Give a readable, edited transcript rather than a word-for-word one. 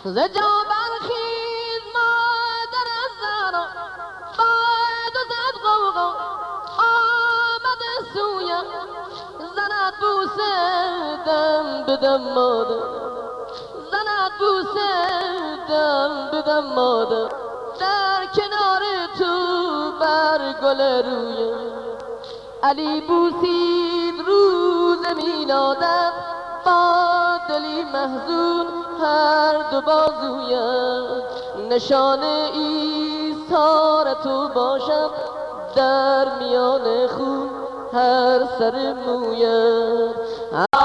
ز جا برخیز مادر زنا باد و زد غوغا آمده سویم زند بوسه دم بدم مادر زند بوسه دم بدم مادر در کنار تو بر گل رویم علی بوسید روز میلادت با دلی محزون هر دو بازویم نشان ایثار تو باشم در میان خون هر سر مویم